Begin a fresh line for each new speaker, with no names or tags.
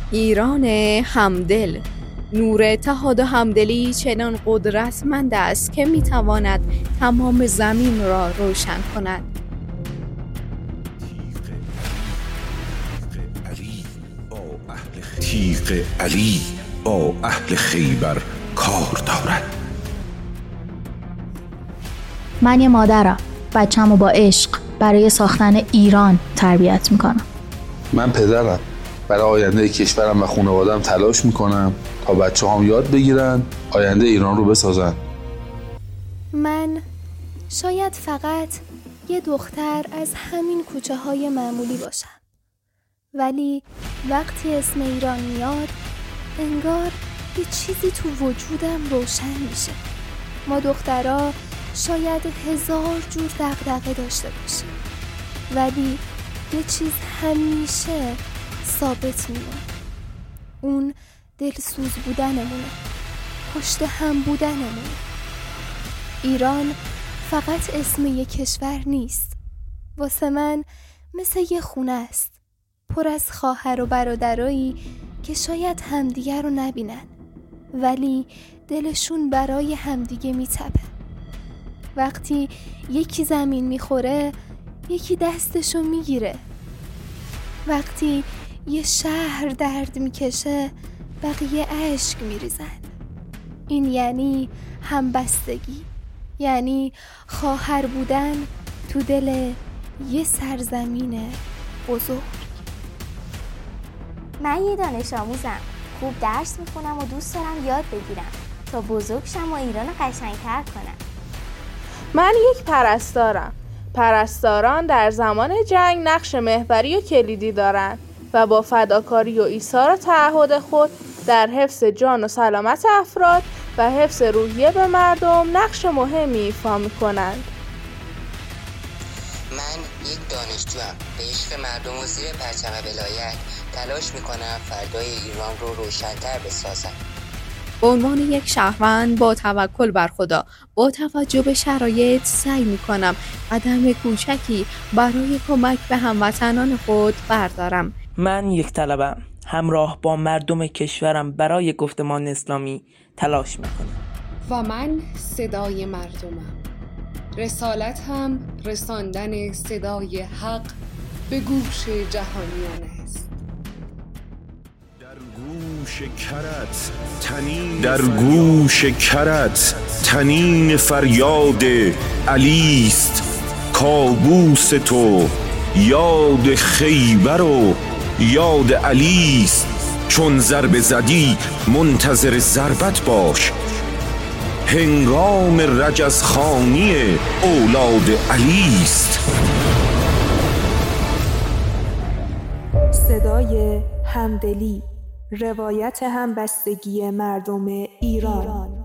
ایران همدل. نور اتحاد و همدلی چنان قدرتمند است که میتواند تمام زمین را روشن کند.
تیغ علی با اهل خیبر کار دارد.
من یه مادرم، بچه‌مو با عشق برای ساختن ایران تربیت میکنم.
من پدرم، برای آینده کشورم و خانواده‌ام تلاش میکنم تا بچه‌هام یاد بگیرن آینده ایران رو بسازن.
من شاید فقط یه دختر از همین کوچه های معمولی باشم، ولی وقتی اسم ایران میاد انگار یه چیزی تو وجودم روشن میشه. ما دخترها شاید 1000 جور دغدغه داشته باشیم، ولی یه چیز همیشه ثابت میمونه. اون دلسوز بودنمونه، پشت هم بودنمونه. ایران فقط اسم یه کشور نیست، واسه من مثل یه خونه است، پر از خواهر و برادرایی که شاید همدیگه رو نبینن، ولی دلشون برای همدیگه میتپه. وقتی یکی زمین میخوره یکی دستشو میگیره. وقتی یه شهر درد میکشه بقیه اشک میریزن. این یعنی همبستگی، یعنی خواهر بودن تو دل یه سرزمین بزرگ.
من یه دانش آموزم، خوب درس میخونم و دوست دارم یاد بگیرم تا بزرگ شم و ایران قشنگتر کنم.
من یک پرستارم. پرستاران در زمان جنگ نقش محوری و کلیدی دارند و با فداکاری و ایثار و تعهد خود در حفظ جان و سلامت افراد و حفظ روحیه به مردم نقش مهمی ایفا می‌کنند.
من یک دانشجوام، به عشق مردم و زیر پرچم ولایت تلاش می‌کنم فردای ایران رو روشن‌تر بسازم.
به عنوان یک شهروند با توکل بر خدا، با توجه به شرایط سعی می‌کنم قدم کوچکی برای کمک به هموطنان خود بردارم.
من یک طلبه‌ام، همراه با مردم کشورم برای گفتمان اسلامی تلاش می‌کنم.
و من صدای مردمم. رسالتم رساندن صدای حق به گوش جهانیان است.
در گوش کرت تنین فریاد علیست. کابوس تو یاد خیبر و یاد علیست. چون ضربه زدی منتظر ضربت باش. هنگام رجزخوانی اولاد علیست.
صدای همدلی، روایت همبستگی مردم ایران.